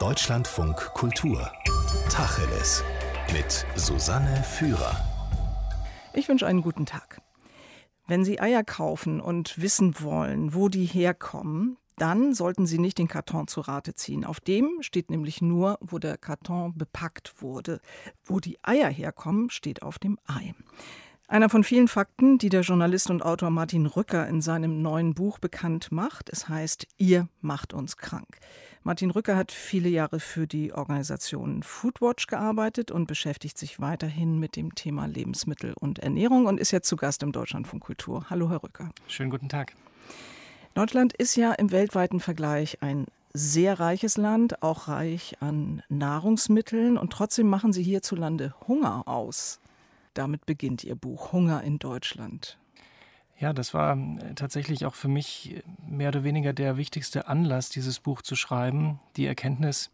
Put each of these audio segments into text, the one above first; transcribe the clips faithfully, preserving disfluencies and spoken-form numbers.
Deutschlandfunk Kultur. Tacheles. Mit Susanne Führer. Ich wünsche einen guten Tag. Wenn Sie Eier kaufen und wissen wollen, wo die herkommen, dann sollten Sie nicht den Karton zu Rate ziehen. Auf dem steht nämlich nur, wo der Karton bepackt wurde. Wo die Eier herkommen, steht auf dem Ei. Einer von vielen Fakten, die der Journalist und Autor Martin Rücker in seinem neuen Buch bekannt macht. Es heißt, ihr macht uns krank. Martin Rücker hat viele Jahre für die Organisation Foodwatch gearbeitet und beschäftigt sich weiterhin mit dem Thema Lebensmittel und Ernährung und ist jetzt zu Gast im Deutschlandfunk Kultur. Hallo, Herr Rücker. Schönen guten Tag. Deutschland ist ja im weltweiten Vergleich ein sehr reiches Land, auch reich an Nahrungsmitteln. Und trotzdem machen Sie hierzulande Hunger aus. Damit beginnt Ihr Buch Hunger in Deutschland. Ja, das war tatsächlich auch für mich mehr oder weniger der wichtigste Anlass, dieses Buch zu schreiben. Die Erkenntnis,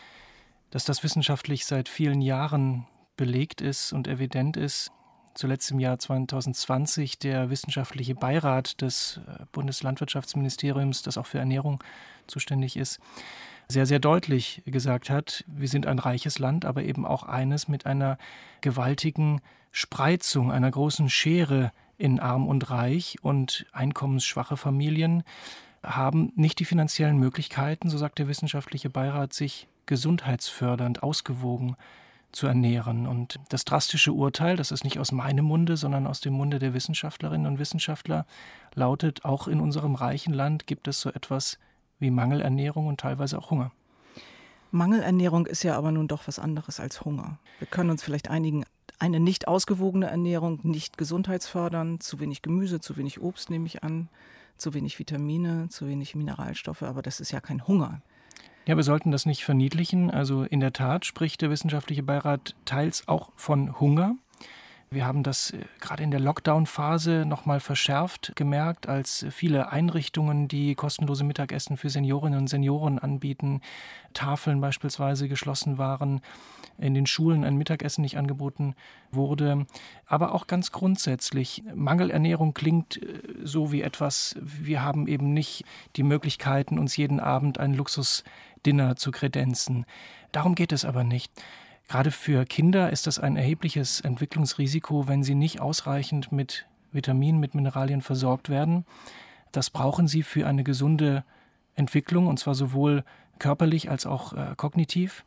dass das wissenschaftlich seit vielen Jahren belegt ist und evident ist. Zuletzt im Jahr zwanzig zwanzig der wissenschaftliche Beirat des Bundeslandwirtschaftsministeriums, das auch für Ernährung zuständig ist, sehr, sehr deutlich gesagt hat, wir sind ein reiches Land, aber eben auch eines mit einer gewaltigen Spreizung, einer großen Schere in Arm und Reich, und einkommensschwache Familien haben nicht die finanziellen Möglichkeiten, so sagt der wissenschaftliche Beirat, sich gesundheitsfördernd, ausgewogen zu ernähren. Und das drastische Urteil, das ist nicht aus meinem Munde, sondern aus dem Munde der Wissenschaftlerinnen und Wissenschaftler, lautet, auch in unserem reichen Land gibt es so etwas wie Mangelernährung und teilweise auch Hunger. Mangelernährung ist ja aber nun doch was anderes als Hunger. Wir können uns vielleicht einigen, eine nicht ausgewogene Ernährung, nicht gesundheitsfördernd, zu wenig Gemüse, zu wenig Obst nehme ich an, zu wenig Vitamine, zu wenig Mineralstoffe, aber das ist ja kein Hunger. Ja, wir sollten das nicht verniedlichen. Also in der Tat spricht der wissenschaftliche Beirat teils auch von Hunger. Wir haben das gerade in der Lockdown-Phase noch mal verschärft gemerkt, als viele Einrichtungen, die kostenlose Mittagessen für Seniorinnen und Senioren anbieten, Tafeln beispielsweise geschlossen waren, in den Schulen ein Mittagessen nicht angeboten wurde. Aber auch ganz grundsätzlich, Mangelernährung klingt so wie etwas, wir haben eben nicht die Möglichkeiten, uns jeden Abend ein Luxusdinner zu kredenzen. Darum geht es aber nicht. Gerade für Kinder ist das ein erhebliches Entwicklungsrisiko, wenn sie nicht ausreichend mit Vitaminen, mit Mineralien versorgt werden. Das brauchen sie für eine gesunde Entwicklung, und zwar sowohl körperlich als auch äh, kognitiv.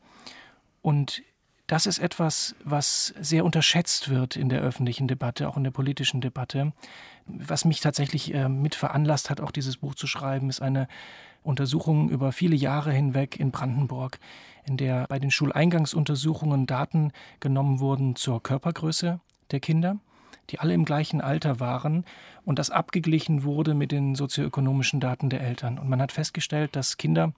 Und das ist etwas, was sehr unterschätzt wird in der öffentlichen Debatte, auch in der politischen Debatte. Was mich tatsächlich äh, mit veranlasst hat, auch dieses Buch zu schreiben, ist eine Untersuchung über viele Jahre hinweg in Brandenburg, in der bei den Schuleingangsuntersuchungen Daten genommen wurden zur Körpergröße der Kinder, die alle im gleichen Alter waren, und das abgeglichen wurde mit den sozioökonomischen Daten der Eltern. Und man hat festgestellt, dass Kinder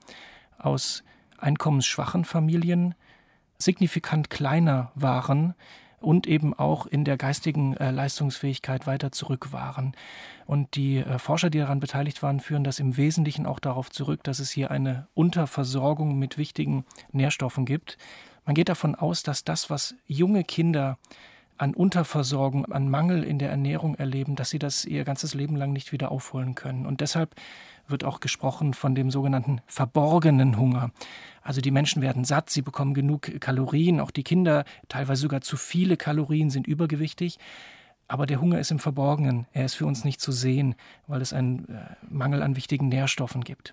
aus einkommensschwachen Familien signifikant kleiner waren und eben auch in der geistigen äh, Leistungsfähigkeit weiter zurück waren. Und die äh, Forscher, die daran beteiligt waren, führen das im Wesentlichen auch darauf zurück, dass es hier eine Unterversorgung mit wichtigen Nährstoffen gibt. Man geht davon aus, dass das, was junge Kinder an Unterversorgung, an Mangel in der Ernährung erleben, dass sie das ihr ganzes Leben lang nicht wieder aufholen können. Und deshalb wird auch gesprochen von dem sogenannten verborgenen Hunger. Also die Menschen werden satt, sie bekommen genug Kalorien, auch die Kinder, teilweise sogar zu viele Kalorien, sind übergewichtig. Aber der Hunger ist im Verborgenen, er ist für uns nicht zu sehen, weil es einen äh, Mangel an wichtigen Nährstoffen gibt.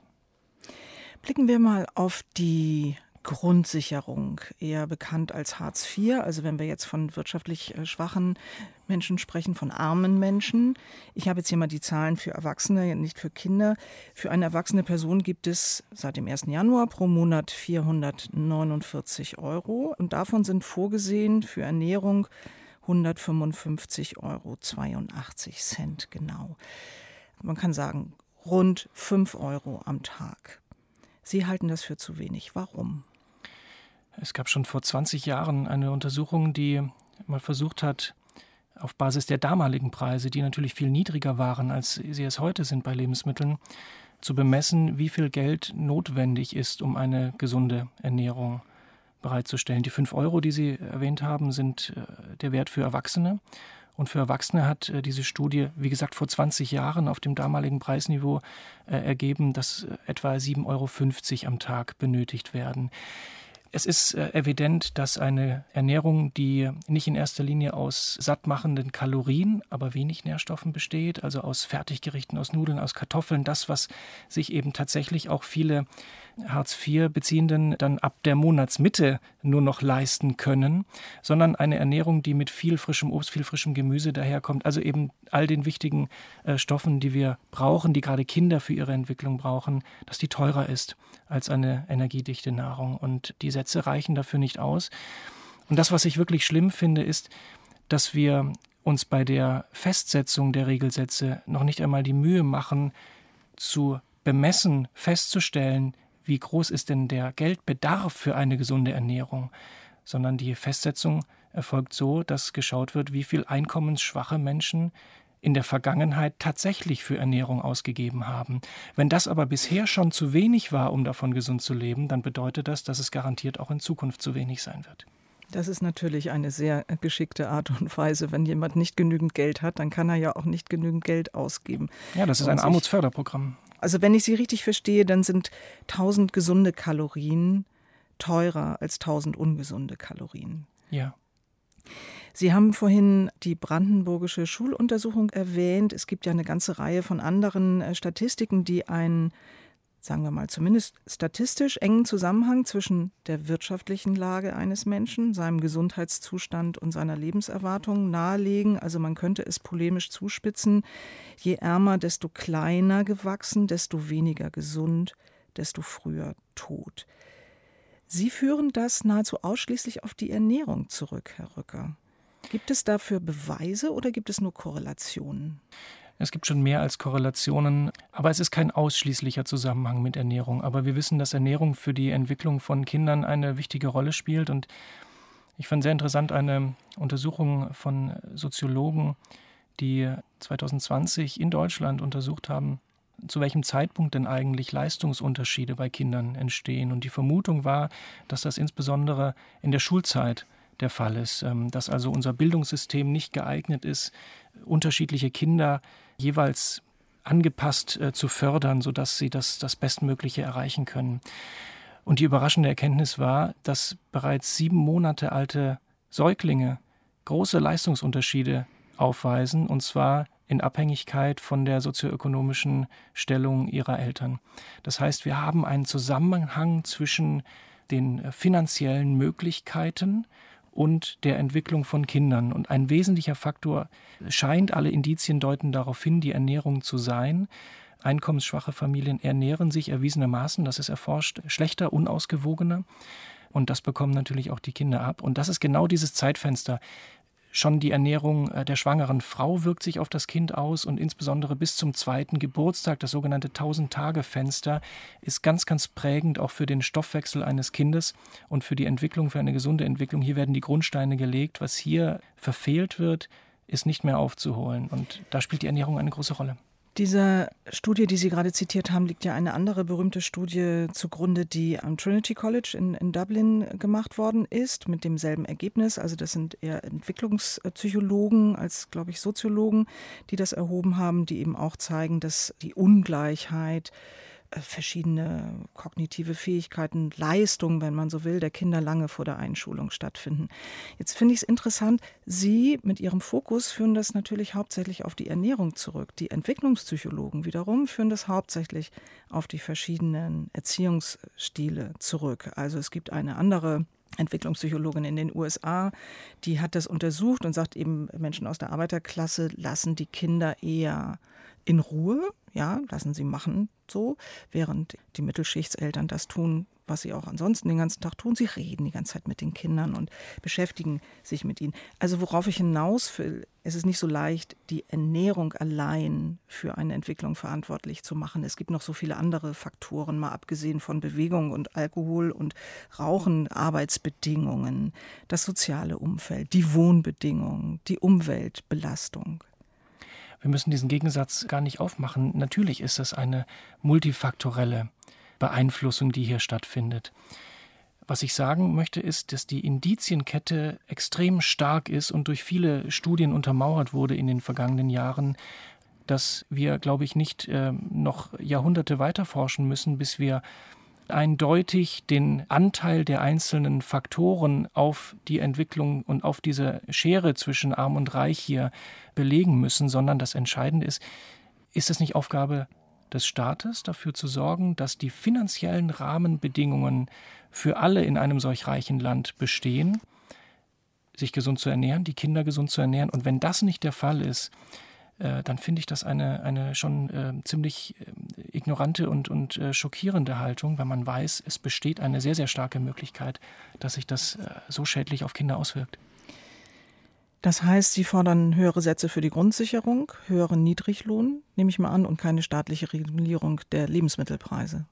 Blicken wir mal auf die Grundsicherung, eher bekannt als Hartz vier. Also wenn wir jetzt von wirtschaftlich schwachen Menschen sprechen, von armen Menschen. Ich habe jetzt hier mal die Zahlen für Erwachsene, nicht für Kinder. Für eine erwachsene Person gibt es seit dem ersten Januar pro Monat vierhundertneunundvierzig Euro. Und davon sind vorgesehen für Ernährung hundertfünfundfünfzig Euro zweiundachtzig Cent genau. Man kann sagen, rund fünf Euro am Tag. Sie halten das für zu wenig. Warum? Es gab schon vor zwanzig Jahren eine Untersuchung, die mal versucht hat, auf Basis der damaligen Preise, die natürlich viel niedriger waren, als sie es heute sind bei Lebensmitteln, zu bemessen, wie viel Geld notwendig ist, um eine gesunde Ernährung bereitzustellen. Die fünf Euro, die Sie erwähnt haben, sind der Wert für Erwachsene. Und für Erwachsene hat äh, diese Studie, wie gesagt, vor zwanzig Jahren auf dem damaligen Preisniveau äh, ergeben, dass äh, etwa sieben Euro fünfzig am Tag benötigt werden. Es ist äh, evident, dass eine Ernährung, die nicht in erster Linie aus sattmachenden Kalorien, aber wenig Nährstoffen besteht, also aus Fertiggerichten, aus Nudeln, aus Kartoffeln, das, was sich eben tatsächlich auch viele Hartz vier Beziehenden dann ab der Monatsmitte nur noch leisten können, sondern eine Ernährung, die mit viel frischem Obst, viel frischem Gemüse daherkommt, also eben all den wichtigen äh, Stoffen, die wir brauchen, die gerade Kinder für ihre Entwicklung brauchen, dass die teurer ist als eine energiedichte Nahrung. Und die Sätze reichen dafür nicht aus. Und das, was ich wirklich schlimm finde, ist, dass wir uns bei der Festsetzung der Regelsätze noch nicht einmal die Mühe machen, zu bemessen, festzustellen, wie groß ist denn der Geldbedarf für eine gesunde Ernährung, sondern die Festsetzung erfolgt so, dass geschaut wird, wie viel einkommensschwache Menschen in der Vergangenheit tatsächlich für Ernährung ausgegeben haben. Wenn das aber bisher schon zu wenig war, um davon gesund zu leben, dann bedeutet das, dass es garantiert auch in Zukunft zu wenig sein wird. Das ist natürlich eine sehr geschickte Art und Weise. Wenn jemand nicht genügend Geld hat, dann kann er ja auch nicht genügend Geld ausgeben. Ja, das ist ein Armutsförderprogramm. Also wenn ich Sie richtig verstehe, dann sind tausend gesunde Kalorien teurer als tausend ungesunde Kalorien. Ja. Sie haben vorhin die brandenburgische Schuluntersuchung erwähnt. Es gibt ja eine ganze Reihe von anderen Statistiken, die einen, sagen wir mal, zumindest statistisch engen Zusammenhang zwischen der wirtschaftlichen Lage eines Menschen, seinem Gesundheitszustand und seiner Lebenserwartung nahelegen. Also man könnte es polemisch zuspitzen. Je ärmer, desto kleiner gewachsen, desto weniger gesund, desto früher tot. Sie führen das nahezu ausschließlich auf die Ernährung zurück, Herr Rücker. Gibt es dafür Beweise oder gibt es nur Korrelationen? Es gibt schon mehr als Korrelationen, aber es ist kein ausschließlicher Zusammenhang mit Ernährung. Aber wir wissen, dass Ernährung für die Entwicklung von Kindern eine wichtige Rolle spielt. Und ich fand sehr interessant eine Untersuchung von Soziologen, die zwanzig zwanzig in Deutschland untersucht haben, zu welchem Zeitpunkt denn eigentlich Leistungsunterschiede bei Kindern entstehen. Und die Vermutung war, dass das insbesondere in der Schulzeit der Fall ist, dass also unser Bildungssystem nicht geeignet ist, unterschiedliche Kinder jeweils angepasst äh, zu fördern, sodass sie das, das Bestmögliche erreichen können. Und die überraschende Erkenntnis war, dass bereits sieben Monate alte Säuglinge große Leistungsunterschiede aufweisen, und zwar in Abhängigkeit von der sozioökonomischen Stellung ihrer Eltern. Das heißt, wir haben einen Zusammenhang zwischen den finanziellen Möglichkeiten und der Entwicklung von Kindern. Und ein wesentlicher Faktor scheint, alle Indizien deuten darauf hin, die Ernährung zu sein. Einkommensschwache Familien ernähren sich erwiesenermaßen, das ist erforscht, schlechter, unausgewogener. Und das bekommen natürlich auch die Kinder ab. Und das ist genau dieses Zeitfenster. Schon die Ernährung der schwangeren Frau wirkt sich auf das Kind aus und insbesondere bis zum zweiten Geburtstag, das sogenannte tausend-Tage-Fenster, ist ganz, ganz prägend auch für den Stoffwechsel eines Kindes und für die Entwicklung, für eine gesunde Entwicklung. Hier werden die Grundsteine gelegt. Was hier verfehlt wird, ist nicht mehr aufzuholen. Und da spielt die Ernährung eine große Rolle. Dieser Studie, die Sie gerade zitiert haben, liegt ja eine andere berühmte Studie zugrunde, die am Trinity College in, in Dublin gemacht worden ist, mit demselben Ergebnis. Also das sind eher Entwicklungspsychologen als, glaube ich, Soziologen, die das erhoben haben, die eben auch zeigen, dass die Ungleichheit, verschiedene kognitive Fähigkeiten, Leistungen, wenn man so will, der Kinder lange vor der Einschulung stattfinden. Jetzt finde ich es interessant, Sie mit Ihrem Fokus führen das natürlich hauptsächlich auf die Ernährung zurück. Die Entwicklungspsychologen wiederum führen das hauptsächlich auf die verschiedenen Erziehungsstile zurück. Also es gibt eine andere Entwicklungspsychologin in den U S A, die hat das untersucht und sagt eben, Menschen aus der Arbeiterklasse lassen die Kinder eher in Ruhe, ja, lassen sie machen so, während die Mittelschichtseltern das tun, was sie auch ansonsten den ganzen Tag tun. Sie reden die ganze Zeit mit den Kindern und beschäftigen sich mit ihnen. Also worauf ich hinaus will, es ist nicht so leicht, die Ernährung allein für eine Entwicklung verantwortlich zu machen. Es gibt noch so viele andere Faktoren, mal abgesehen von Bewegung und Alkohol und Rauchen, Arbeitsbedingungen, das soziale Umfeld, die Wohnbedingungen, die Umweltbelastung. Wir müssen diesen Gegensatz gar nicht aufmachen. Natürlich ist es eine multifaktorelle Beeinflussung, die hier stattfindet. Was ich sagen möchte, ist, dass die Indizienkette extrem stark ist und durch viele Studien untermauert wurde in den vergangenen Jahren, dass wir, glaube ich, nicht äh, noch Jahrhunderte weiter forschen müssen, bis wir eindeutig den Anteil der einzelnen Faktoren auf die Entwicklung und auf diese Schere zwischen Arm und Reich hier belegen müssen, sondern das Entscheidende ist, ist es nicht Aufgabe des Staates, dafür zu sorgen, dass die finanziellen Rahmenbedingungen für alle in einem solch reichen Land bestehen, sich gesund zu ernähren, die Kinder gesund zu ernähren. Und wenn das nicht der Fall ist, äh, dann finde ich das eine, eine schon äh, ziemlich äh, ignorante und, und äh, schockierende Haltung, weil man weiß, es besteht eine sehr, sehr starke Möglichkeit, dass sich das äh, so schädlich auf Kinder auswirkt. Das heißt, Sie fordern höhere Sätze für die Grundsicherung, höheren Niedriglohn, nehme ich mal an, und keine staatliche Regulierung der Lebensmittelpreise.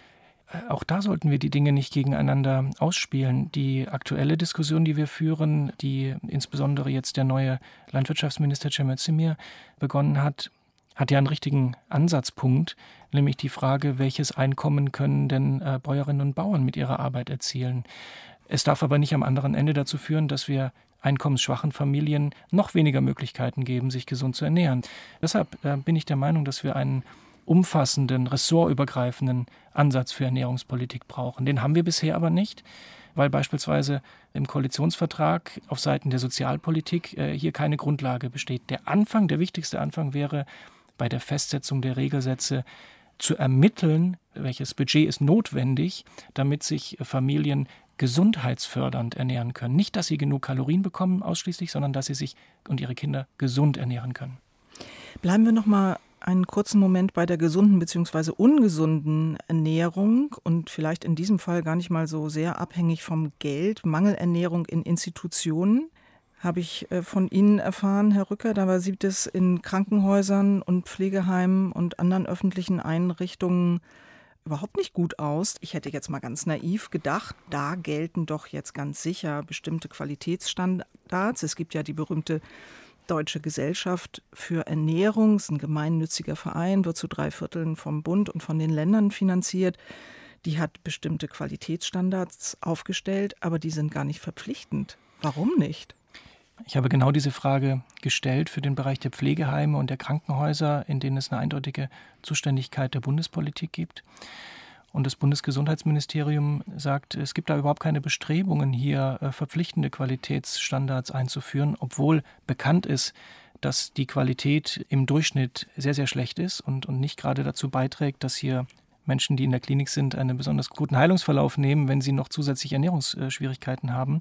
Auch da sollten wir die Dinge nicht gegeneinander ausspielen. Die aktuelle Diskussion, die wir führen, die insbesondere jetzt der neue Landwirtschaftsminister Cem Özdemir begonnen hat, hat ja einen richtigen Ansatzpunkt, nämlich die Frage, welches Einkommen können denn äh, Bäuerinnen und Bauern mit ihrer Arbeit erzielen. Es darf aber nicht am anderen Ende dazu führen, dass wir einkommensschwachen Familien noch weniger Möglichkeiten geben, sich gesund zu ernähren. Deshalb äh, bin ich der Meinung, dass wir einen umfassenden, ressortübergreifenden Ansatz für Ernährungspolitik brauchen. Den haben wir bisher aber nicht, weil beispielsweise im Koalitionsvertrag auf Seiten der Sozialpolitik äh, hier keine Grundlage besteht. Der Anfang, der wichtigste Anfang wäre bei der Festsetzung der Regelsätze zu ermitteln, welches Budget ist notwendig, damit sich Familien gesundheitsfördernd ernähren können. Nicht, dass sie genug Kalorien bekommen ausschließlich, sondern dass sie sich und ihre Kinder gesund ernähren können. Bleiben wir noch mal einen kurzen Moment bei der gesunden bzw. ungesunden Ernährung und vielleicht in diesem Fall gar nicht mal so sehr abhängig vom Geld. Mangelernährung in Institutionen habe ich von Ihnen erfahren, Herr Rücker. Dabei sieht es in Krankenhäusern und Pflegeheimen und anderen öffentlichen Einrichtungen überhaupt nicht gut aus. Ich hätte jetzt mal ganz naiv gedacht, da gelten doch jetzt ganz sicher bestimmte Qualitätsstandards. Es gibt ja die berühmte Deutsche Gesellschaft für Ernährung, ist ein gemeinnütziger Verein, wird zu drei Vierteln vom Bund und von den Ländern finanziert. Die hat bestimmte Qualitätsstandards aufgestellt, aber die sind gar nicht verpflichtend. Warum nicht? Ich habe genau diese Frage gestellt für den Bereich der Pflegeheime und der Krankenhäuser, in denen es eine eindeutige Zuständigkeit der Bundespolitik gibt. Und das Bundesgesundheitsministerium sagt, es gibt da überhaupt keine Bestrebungen, hier äh, verpflichtende Qualitätsstandards einzuführen, obwohl bekannt ist, dass die Qualität im Durchschnitt sehr, sehr schlecht ist und, und nicht gerade dazu beiträgt, dass hier Menschen, die in der Klinik sind, einen besonders guten Heilungsverlauf nehmen, wenn sie noch zusätzlich Ernährungsschwierigkeiten haben.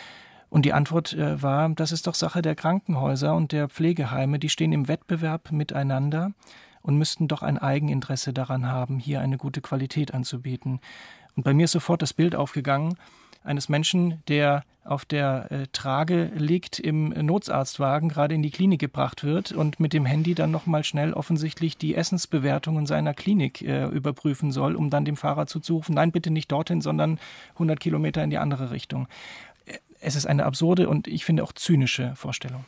Und die Antwort äh, war, das ist doch Sache der Krankenhäuser und der Pflegeheime, die stehen im Wettbewerb miteinander und müssten doch ein Eigeninteresse daran haben, hier eine gute Qualität anzubieten. Und bei mir ist sofort das Bild aufgegangen eines Menschen, der auf der äh, Trage liegt, im Notarztwagen gerade in die Klinik gebracht wird und mit dem Handy dann nochmal schnell offensichtlich die Essensbewertungen seiner Klinik äh, überprüfen soll, um dann dem Fahrer zuzurufen, nein, bitte nicht dorthin, sondern hundert Kilometer in die andere Richtung. Es ist eine absurde und ich finde auch zynische Vorstellung.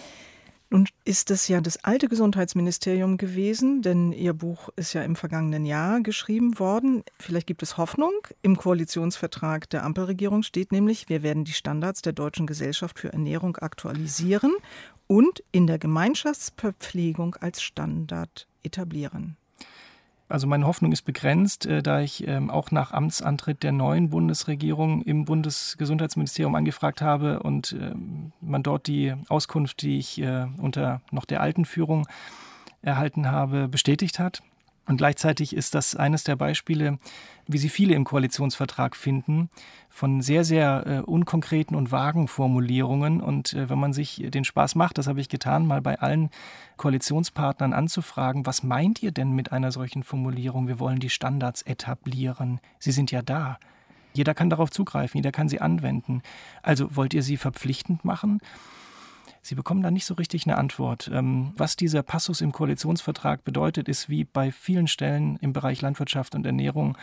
Nun ist es ja das alte Gesundheitsministerium gewesen, denn Ihr Buch ist ja im vergangenen Jahr geschrieben worden. Vielleicht gibt es Hoffnung. Im Koalitionsvertrag der Ampelregierung steht nämlich, wir werden die Standards der Deutschen Gesellschaft für Ernährung aktualisieren und in der Gemeinschaftsverpflegung als Standard etablieren. Also meine Hoffnung ist begrenzt, da ich auch nach Amtsantritt der neuen Bundesregierung im Bundesgesundheitsministerium angefragt habe und man dort die Auskunft, die ich unter noch der alten Führung erhalten habe, bestätigt hat. Und gleichzeitig ist das eines der Beispiele, wie Sie viele im Koalitionsvertrag finden, von sehr, sehr äh, unkonkreten und vagen Formulierungen. Und äh, wenn man sich den Spaß macht, das habe ich getan, mal bei allen Koalitionspartnern anzufragen, was meint ihr denn mit einer solchen Formulierung? Wir wollen die Standards etablieren. Sie sind ja da. Jeder kann darauf zugreifen, jeder kann sie anwenden. Also wollt ihr sie verpflichtend machen? Sie bekommen da nicht so richtig eine Antwort. Was dieser Passus im Koalitionsvertrag bedeutet, ist wie bei vielen Stellen im Bereich Landwirtschaft und Ernährung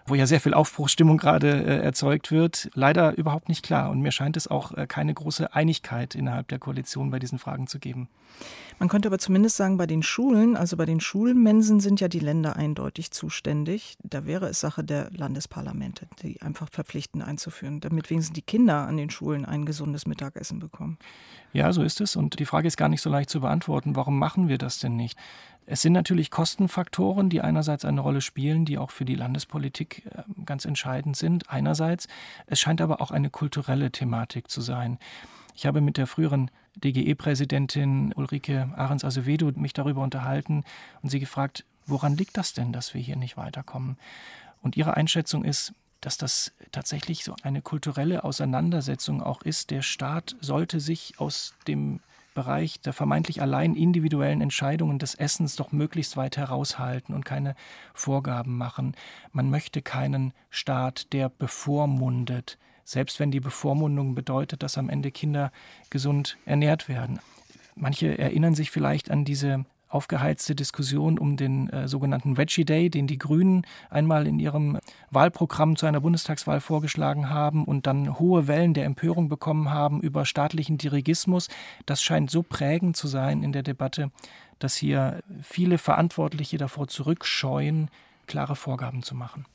wo ja sehr viel Aufbruchsstimmung gerade äh, erzeugt wird, leider überhaupt nicht klar. Und mir scheint es auch äh, keine große Einigkeit innerhalb der Koalition bei diesen Fragen zu geben. Man könnte aber zumindest sagen, bei den Schulen, also bei den Schulmensen sind ja die Länder eindeutig zuständig. Da wäre es Sache der Landesparlamente, die einfach verpflichten einzuführen, damit wenigstens die Kinder an den Schulen ein gesundes Mittagessen bekommen. Ja, so ist es. Und die Frage ist gar nicht so leicht zu beantworten. Warum machen wir das denn nicht? Es sind natürlich Kostenfaktoren, die einerseits eine Rolle spielen, die auch für die Landespolitik ganz entscheidend sind. Einerseits, es scheint aber auch eine kulturelle Thematik zu sein. Ich habe mit der früheren D G E-Präsidentin Ulrike Ahrens-Azevedo mich darüber unterhalten und sie gefragt, woran liegt das denn, dass wir hier nicht weiterkommen? Und ihre Einschätzung ist, dass das tatsächlich so eine kulturelle Auseinandersetzung auch ist. Der Staat sollte sich aus dem Bereich der vermeintlich allein individuellen Entscheidungen des Essens doch möglichst weit heraushalten und keine Vorgaben machen. Man möchte keinen Staat, der bevormundet, selbst wenn die Bevormundung bedeutet, dass am Ende Kinder gesund ernährt werden. Manche erinnern sich vielleicht an diese aufgeheizte Diskussion um den äh, sogenannten Veggie Day, den die Grünen einmal in ihrem Wahlprogramm zu einer Bundestagswahl vorgeschlagen haben und dann hohe Wellen der Empörung bekommen haben über staatlichen Dirigismus. Das scheint so prägend zu sein in der Debatte, dass hier viele Verantwortliche davor zurückscheuen, klare Vorgaben zu machen.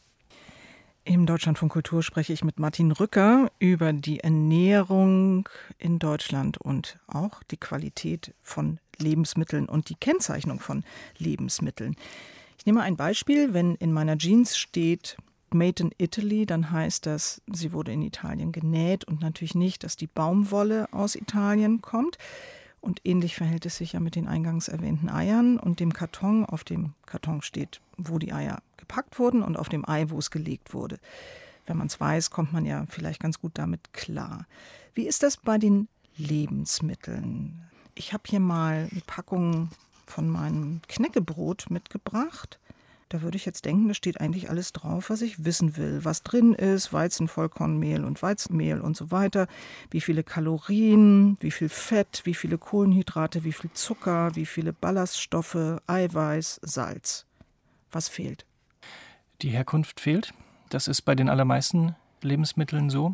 Im Deutschlandfunk Kultur spreche ich mit Martin Rücker über die Ernährung in Deutschland und auch die Qualität von Lebensmitteln und die Kennzeichnung von Lebensmitteln. Ich nehme ein Beispiel. Wenn in meiner Jeans steht Made in Italy, dann heißt das, sie wurde in Italien genäht und natürlich nicht, dass die Baumwolle aus Italien kommt. Und ähnlich verhält es sich ja mit den eingangs erwähnten Eiern und dem Karton. Auf dem Karton steht, wo die Eier gepackt wurden und auf dem Ei, wo es gelegt wurde. Wenn man es weiß, kommt man ja vielleicht ganz gut damit klar. Wie ist das bei den Lebensmitteln? Ich habe hier mal eine Packung von meinem Knäckebrot mitgebracht. Da würde ich jetzt denken, da steht eigentlich alles drauf, was ich wissen will. Was drin ist, Weizenvollkornmehl und Weizenmehl und so weiter. Wie viele Kalorien, wie viel Fett, wie viele Kohlenhydrate, wie viel Zucker, wie viele Ballaststoffe, Eiweiß, Salz. Was fehlt? Die Herkunft fehlt. Das ist bei den allermeisten Lebensmitteln so.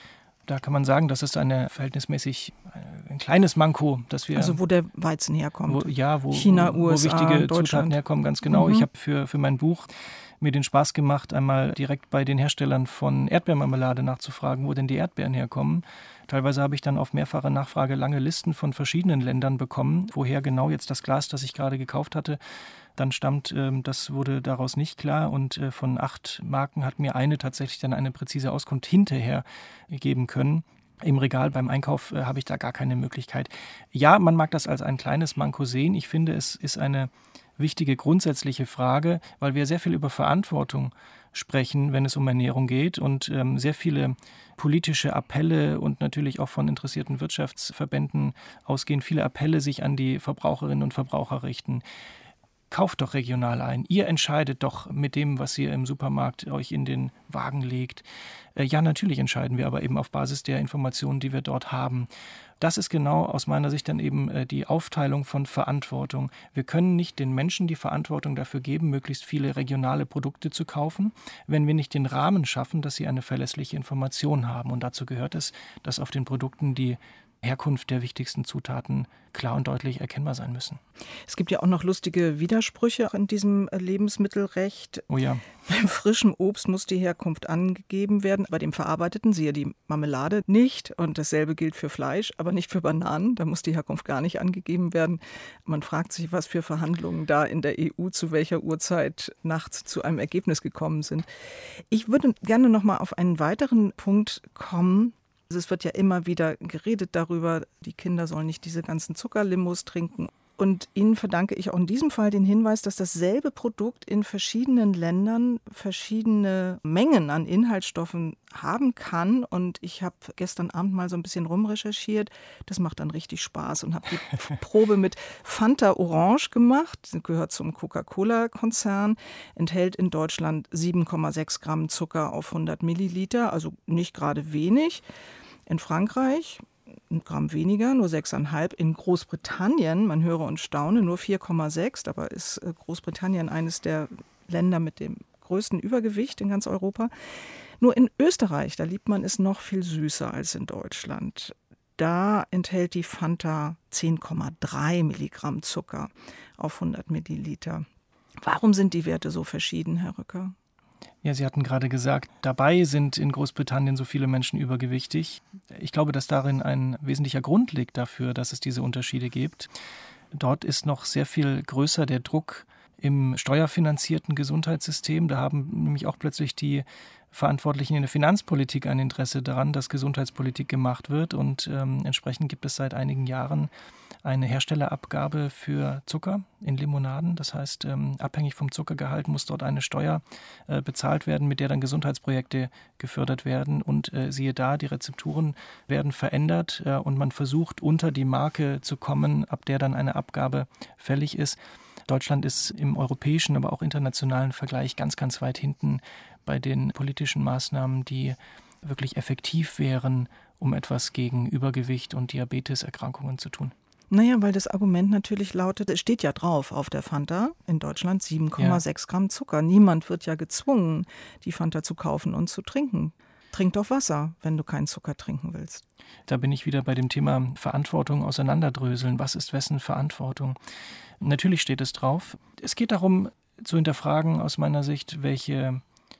Da kann man sagen, das ist eine verhältnismäßig ein kleines Manko, dass wir also wo der Weizen herkommt. Wo, ja, wo, China, wo, U S A, wo wichtige Deutschland. Zutaten herkommen, ganz genau. Mhm. Ich habe für, für mein Buch mir den Spaß gemacht, einmal direkt bei den Herstellern von Erdbeermarmelade nachzufragen, wo denn die Erdbeeren herkommen. Teilweise habe ich dann auf mehrfache Nachfrage lange Listen von verschiedenen Ländern bekommen, woher genau jetzt das Glas, das ich gerade gekauft hatte, dann stammt. Das wurde daraus nicht klar und von acht Marken hat mir eine tatsächlich dann eine präzise Auskunft hinterher geben können. Im Regal beim Einkauf äh, habe ich da gar keine Möglichkeit. Ja, man mag das als ein kleines Manko sehen. Ich finde, es ist eine wichtige grundsätzliche Frage, weil wir sehr viel über Verantwortung sprechen, wenn es um Ernährung geht und ähm, sehr viele politische Appelle und natürlich auch von interessierten Wirtschaftsverbänden ausgehen, viele Appelle sich an die Verbraucherinnen und Verbraucher richten. Kauft doch regional ein. Ihr entscheidet doch mit dem, was ihr im Supermarkt euch in den Wagen legt. Äh, ja, natürlich entscheiden wir aber eben auf Basis der Informationen, die wir dort haben. Das ist genau aus meiner Sicht dann eben äh, die Aufteilung von Verantwortung. Wir können nicht den Menschen die Verantwortung dafür geben, möglichst viele regionale Produkte zu kaufen, wenn wir nicht den Rahmen schaffen, dass sie eine verlässliche Information haben. Und dazu gehört es, dass auf den Produkten die Herkunft der wichtigsten Zutaten klar und deutlich erkennbar sein müssen. Es gibt ja auch noch lustige Widersprüche in diesem Lebensmittelrecht. Oh ja. Beim frischen Obst muss die Herkunft angegeben werden, bei dem verarbeiteten, siehe die Marmelade, nicht. Und dasselbe gilt für Fleisch, aber nicht für Bananen. Da muss die Herkunft gar nicht angegeben werden. Man fragt sich, was für Verhandlungen da in der E U zu welcher Uhrzeit nachts zu einem Ergebnis gekommen sind. Ich würde gerne noch mal auf einen weiteren Punkt kommen. Es wird ja immer wieder geredet darüber, die Kinder sollen nicht diese ganzen Zuckerlimos trinken. Und Ihnen verdanke ich auch in diesem Fall den Hinweis, dass dasselbe Produkt in verschiedenen Ländern verschiedene Mengen an Inhaltsstoffen haben kann. Und ich habe gestern Abend mal so ein bisschen rumrecherchiert. Das macht dann richtig Spaß und habe die Probe mit Fanta Orange gemacht. Das gehört zum Coca-Cola-Konzern. Enthält in Deutschland sieben Komma sechs Gramm Zucker auf hundert Milliliter, also nicht gerade wenig. In Frankreich ein Gramm weniger, nur sechs Komma fünf. In Großbritannien, man höre und staune, nur vier Komma sechs. Dabei ist Großbritannien eines der Länder mit dem größten Übergewicht in ganz Europa. Nur in Österreich, da liebt man es noch viel süßer als in Deutschland. Da enthält die Fanta zehn Komma drei Milligramm Zucker auf hundert Milliliter. Warum sind die Werte so verschieden, Herr Rücker? Ja, Sie hatten gerade gesagt, dabei sind in Großbritannien so viele Menschen übergewichtig. Ich glaube, dass darin ein wesentlicher Grund liegt dafür, dass es diese Unterschiede gibt. Dort ist noch sehr viel größer der Druck im steuerfinanzierten Gesundheitssystem. Da haben nämlich auch plötzlich die Verantwortlichen in der Finanzpolitik ein Interesse daran, dass Gesundheitspolitik gemacht wird. Und ähm, entsprechend gibt es seit einigen Jahren eine Herstellerabgabe für Zucker in Limonaden. Das heißt, ähm, abhängig vom Zuckergehalt muss dort eine Steuer äh, bezahlt werden, mit der dann Gesundheitsprojekte gefördert werden. Und äh, siehe da, die Rezepturen werden verändert äh, und man versucht, unter die Marke zu kommen, ab der dann eine Abgabe fällig ist. Deutschland ist im europäischen, aber auch internationalen Vergleich ganz, ganz weit hinten bei den politischen Maßnahmen, die wirklich effektiv wären, um etwas gegen Übergewicht und Diabeteserkrankungen zu tun. Naja, weil das Argument natürlich lautet, es steht ja drauf auf der Fanta in Deutschland sieben Komma sechs ja. Gramm Zucker. Niemand wird ja gezwungen, die Fanta zu kaufen und zu trinken. Trink doch Wasser, wenn du keinen Zucker trinken willst. Da bin ich wieder bei dem Thema Verantwortung auseinanderdröseln. Was ist wessen Verantwortung? Natürlich steht es drauf. Es geht darum, zu hinterfragen aus meiner Sicht, welche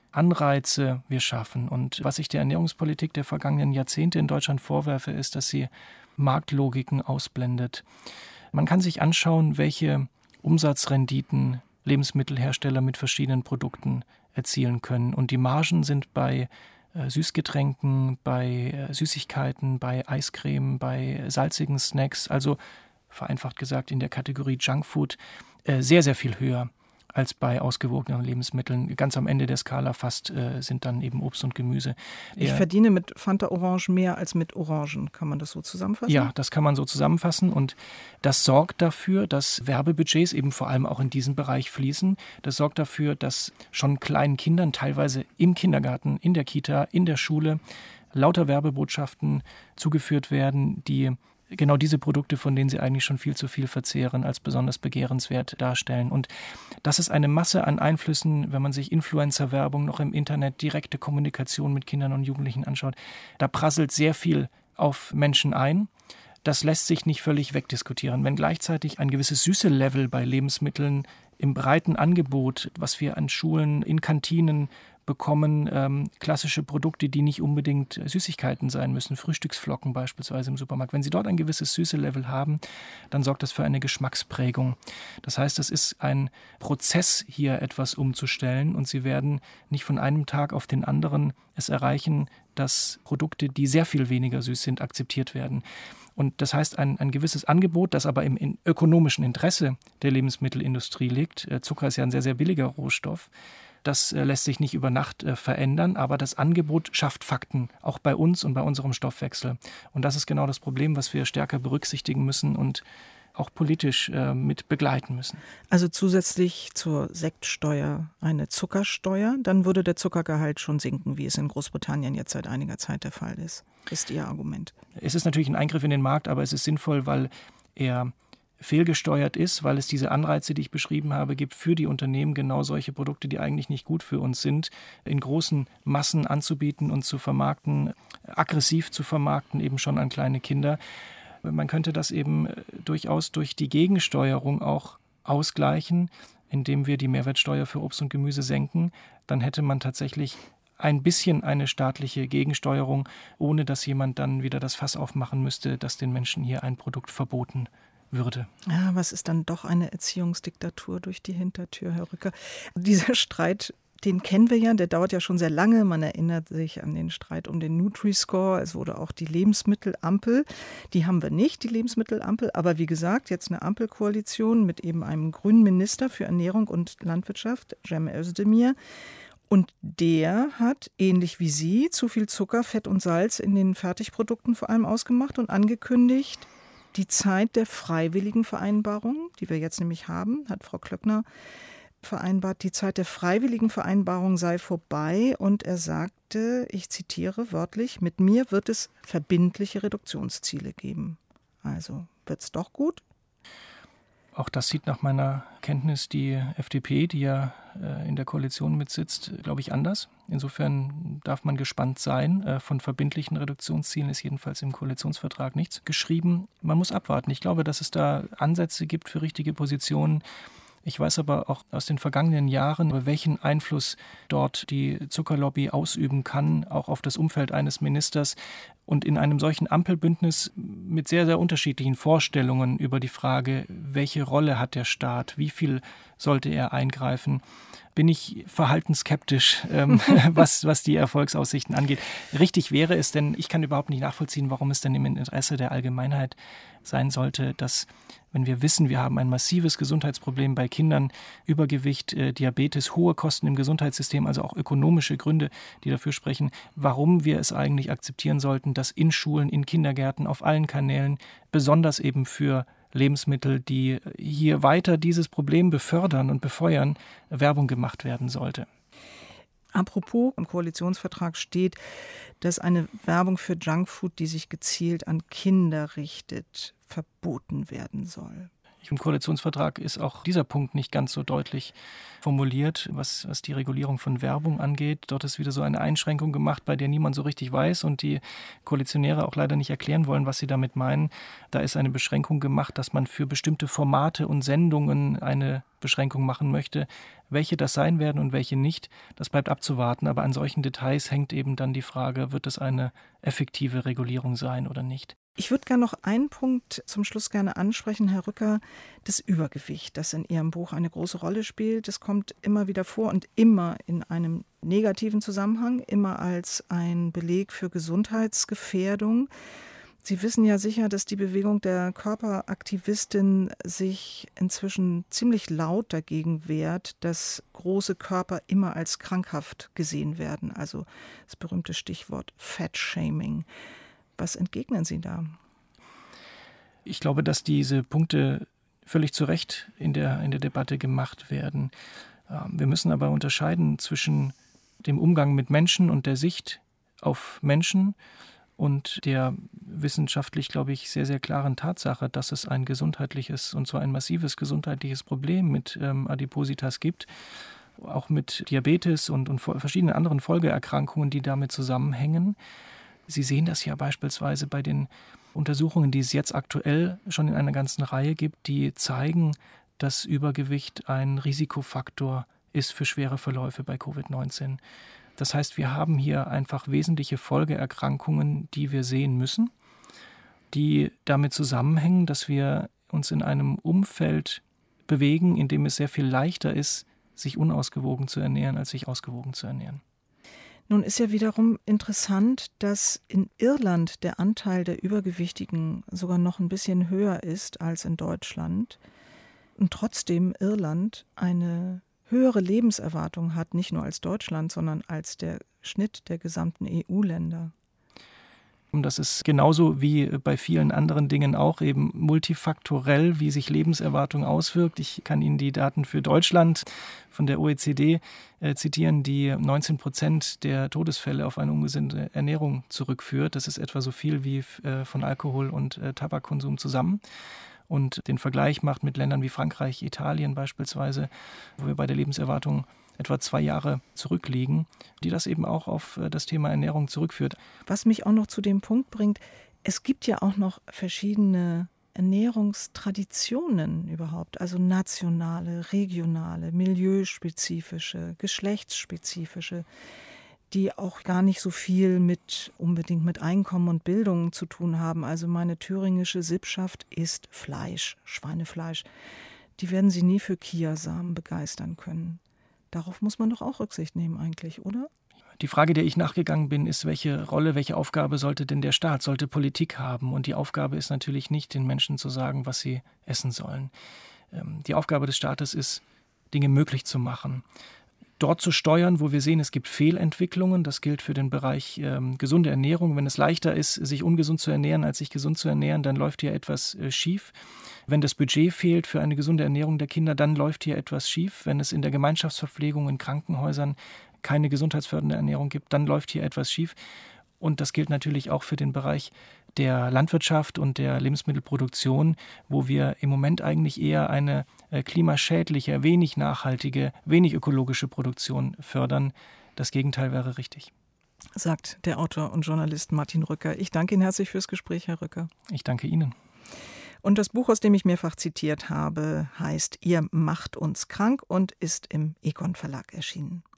Anreize wir schaffen. Und was ich der Ernährungspolitik der vergangenen Jahrzehnte in Deutschland vorwerfe, ist, dass sie Marktlogiken ausblendet. Man kann sich anschauen, welche Umsatzrenditen Lebensmittelhersteller mit verschiedenen Produkten erzielen können. Und die Margen sind bei äh, Süßgetränken, bei äh, Süßigkeiten, bei Eiscreme, bei salzigen Snacks, also vereinfacht gesagt in der Kategorie Junkfood, äh, sehr, sehr viel höher als bei ausgewogenen Lebensmitteln. Ganz am Ende der Skala fast äh, sind dann eben Obst und Gemüse. Ich Der, verdiene mit Fanta Orange mehr als mit Orangen. Kann man das so zusammenfassen? Ja, das kann man so zusammenfassen. Und das sorgt dafür, dass Werbebudgets eben vor allem auch in diesen Bereich fließen. Das sorgt dafür, dass schon kleinen Kindern teilweise im Kindergarten, in der Kita, in der Schule lauter Werbebotschaften zugeführt werden, die genau diese Produkte, von denen sie eigentlich schon viel zu viel verzehren, als besonders begehrenswert darstellen. Und das ist eine Masse an Einflüssen, wenn man sich Influencer-Werbung noch im Internet, direkte Kommunikation mit Kindern und Jugendlichen anschaut. Da prasselt sehr viel auf Menschen ein. Das lässt sich nicht völlig wegdiskutieren. Wenn gleichzeitig ein gewisses Süße-Level bei Lebensmitteln im breiten Angebot, was wir an Schulen, in Kantinen bekommen, ähm, klassische Produkte, die nicht unbedingt Süßigkeiten sein müssen, Frühstücksflocken beispielsweise im Supermarkt. Wenn Sie dort ein gewisses Süße-Level haben, dann sorgt das für eine Geschmacksprägung. Das heißt, es ist ein Prozess, hier etwas umzustellen und Sie werden nicht von einem Tag auf den anderen es erreichen, dass Produkte, die sehr viel weniger süß sind, akzeptiert werden. Und das heißt, ein, ein gewisses Angebot, das aber im in ökonomischen Interesse der Lebensmittelindustrie liegt, äh, Zucker ist ja ein sehr, sehr billiger Rohstoff, das äh, lässt sich nicht über Nacht äh, verändern, aber das Angebot schafft Fakten, auch bei uns und bei unserem Stoffwechsel. Und das ist genau das Problem, was wir stärker berücksichtigen müssen und auch politisch äh, mit begleiten müssen. Also zusätzlich zur Sektsteuer eine Zuckersteuer, dann würde der Zuckergehalt schon sinken, wie es in Großbritannien jetzt seit einiger Zeit der Fall ist. Ist Ihr Argument? Es ist natürlich ein Eingriff in den Markt, aber es ist sinnvoll, weil er fehlgesteuert ist, weil es diese Anreize, die ich beschrieben habe, gibt für die Unternehmen, genau solche Produkte, die eigentlich nicht gut für uns sind, in großen Massen anzubieten und zu vermarkten, aggressiv zu vermarkten, eben schon an kleine Kinder. Man könnte das eben durchaus durch die Gegensteuerung auch ausgleichen, indem wir die Mehrwertsteuer für Obst und Gemüse senken. Dann hätte man tatsächlich ein bisschen eine staatliche Gegensteuerung, ohne dass jemand dann wieder das Fass aufmachen müsste, dass den Menschen hier ein Produkt verboten würde. Ja, was ist dann doch eine Erziehungsdiktatur durch die Hintertür, Herr Rücker? Dieser Streit, den kennen wir ja, der dauert ja schon sehr lange. Man erinnert sich an den Streit um den Nutri-Score. Es wurde auch die Lebensmittelampel. Die haben wir nicht, die Lebensmittelampel. Aber wie gesagt, jetzt eine Ampelkoalition mit eben einem grünen Minister für Ernährung und Landwirtschaft, Cem Özdemir. Und der hat, ähnlich wie Sie, zu viel Zucker, Fett und Salz in den Fertigprodukten vor allem ausgemacht und angekündigt, die Zeit der freiwilligen Vereinbarung, die wir jetzt nämlich haben, hat Frau Klöckner vereinbart, die Zeit der freiwilligen Vereinbarung sei vorbei. Und er sagte, ich zitiere wörtlich, mit mir wird es verbindliche Reduktionsziele geben. Also wird es doch gut? Auch das sieht nach meiner Kenntnis die F D P, die ja äh, in der Koalition mitsitzt, glaube ich, anders. Insofern darf man gespannt sein. Äh, von verbindlichen Reduktionszielen ist jedenfalls im Koalitionsvertrag nichts geschrieben. Man muss abwarten. Ich glaube, dass es da Ansätze gibt für richtige Positionen. Ich weiß aber auch aus den vergangenen Jahren, welchen Einfluss dort die Zuckerlobby ausüben kann, auch auf das Umfeld eines Ministers. Und in einem solchen Ampelbündnis mit sehr, sehr unterschiedlichen Vorstellungen über die Frage, welche Rolle hat der Staat, wie viel sollte er eingreifen, bin ich verhaltensskeptisch, ähm, was, was die Erfolgsaussichten angeht. Richtig wäre es, denn ich kann überhaupt nicht nachvollziehen, warum es denn im Interesse der Allgemeinheit sein sollte, dass, wenn wir wissen, wir haben ein massives Gesundheitsproblem bei Kindern, Übergewicht, äh, Diabetes, hohe Kosten im Gesundheitssystem, also auch ökonomische Gründe, die dafür sprechen, warum wir es eigentlich akzeptieren sollten, dass in Schulen, in Kindergärten, auf allen Kanälen, besonders eben für Lebensmittel, die hier weiter dieses Problem befördern und befeuern, Werbung gemacht werden sollte. Apropos, im Koalitionsvertrag steht, dass eine Werbung für Junkfood, die sich gezielt an Kinder richtet, verboten werden soll. Im Koalitionsvertrag ist auch dieser Punkt nicht ganz so deutlich formuliert, was, was die Regulierung von Werbung angeht. Dort ist wieder so eine Einschränkung gemacht, bei der niemand so richtig weiß und die Koalitionäre auch leider nicht erklären wollen, was sie damit meinen. Da ist eine Beschränkung gemacht, dass man für bestimmte Formate und Sendungen eine Beschränkung machen möchte. Welche das sein werden und welche nicht, das bleibt abzuwarten. Aber an solchen Details hängt eben dann die Frage, wird es eine effektive Regulierung sein oder nicht. Ich würde gerne noch einen Punkt zum Schluss gerne ansprechen, Herr Rücker, das Übergewicht, das in Ihrem Buch eine große Rolle spielt. Das kommt immer wieder vor und immer in einem negativen Zusammenhang, immer als ein Beleg für Gesundheitsgefährdung. Sie wissen ja sicher, dass die Bewegung der Körperaktivistin sich inzwischen ziemlich laut dagegen wehrt, dass große Körper immer als krankhaft gesehen werden. Also das berühmte Stichwort Fat-Shaming. Was entgegnen Sie da? Ich glaube, dass diese Punkte völlig zu Recht in der, in der Debatte gemacht werden. Wir müssen aber unterscheiden zwischen dem Umgang mit Menschen und der Sicht auf Menschen und der wissenschaftlich, glaube ich, sehr, sehr klaren Tatsache, dass es ein gesundheitliches, und zwar ein massives gesundheitliches Problem mit ähm, Adipositas gibt, auch mit Diabetes und, und verschiedenen anderen Folgeerkrankungen, die damit zusammenhängen. Sie sehen das ja beispielsweise bei den Untersuchungen, die es jetzt aktuell schon in einer ganzen Reihe gibt, die zeigen, dass Übergewicht ein Risikofaktor ist für schwere Verläufe bei Covid neunzehn. Das heißt, wir haben hier einfach wesentliche Folgeerkrankungen, die wir sehen müssen, die damit zusammenhängen, dass wir uns in einem Umfeld bewegen, in dem es sehr viel leichter ist, sich unausgewogen zu ernähren, als sich ausgewogen zu ernähren. Nun ist ja wiederum interessant, dass in Irland der Anteil der Übergewichtigen sogar noch ein bisschen höher ist als in Deutschland und trotzdem Irland eine höhere Lebenserwartung hat, nicht nur als Deutschland, sondern als der Schnitt der gesamten E U-Länder. Das ist genauso wie bei vielen anderen Dingen auch eben multifaktorell, wie sich Lebenserwartung auswirkt. Ich kann Ihnen die Daten für Deutschland von der O E C D äh, zitieren, die neunzehn Prozent der Todesfälle auf eine ungesunde Ernährung zurückführt. Das ist etwa so viel wie äh, von Alkohol und äh, Tabakkonsum zusammen. Und den Vergleich macht mit Ländern wie Frankreich, Italien beispielsweise, wo wir bei der Lebenserwartung etwa zwei Jahre zurückliegen, die das eben auch auf das Thema Ernährung zurückführt. Was mich auch noch zu dem Punkt bringt, es gibt ja auch noch verschiedene Ernährungstraditionen überhaupt, also nationale, regionale, milieuspezifische, geschlechtsspezifische, die auch gar nicht so viel mit unbedingt mit Einkommen und Bildung zu tun haben. Also meine thüringische Sippschaft isst Fleisch, Schweinefleisch. Die werden Sie nie für Kiasamen begeistern können. Darauf muss man doch auch Rücksicht nehmen eigentlich, oder? Die Frage, der ich nachgegangen bin, ist, welche Rolle, welche Aufgabe sollte denn der Staat, sollte Politik haben? Und die Aufgabe ist natürlich nicht, den Menschen zu sagen, was sie essen sollen. Die Aufgabe des Staates ist, Dinge möglich zu machen. Dort zu steuern, wo wir sehen, es gibt Fehlentwicklungen. Das gilt für den Bereich ähm, gesunde Ernährung. Wenn es leichter ist, sich ungesund zu ernähren, als sich gesund zu ernähren, dann läuft hier etwas äh, schief. Wenn das Budget fehlt für eine gesunde Ernährung der Kinder, dann läuft hier etwas schief. Wenn es in der Gemeinschaftsverpflegung in Krankenhäusern keine gesundheitsfördernde Ernährung gibt, dann läuft hier etwas schief. Und das gilt natürlich auch für den Bereich der Landwirtschaft und der Lebensmittelproduktion, wo wir im Moment eigentlich eher eine äh, klimaschädliche, wenig nachhaltige, wenig ökologische Produktion fördern. Das Gegenteil wäre richtig. Sagt der Autor und Journalist Martin Rücker. Ich danke Ihnen herzlich fürs Gespräch, Herr Rücker. Ich danke Ihnen. Und das Buch, aus dem ich mehrfach zitiert habe, heißt »Ihr macht uns krank« und ist im Econ Verlag erschienen.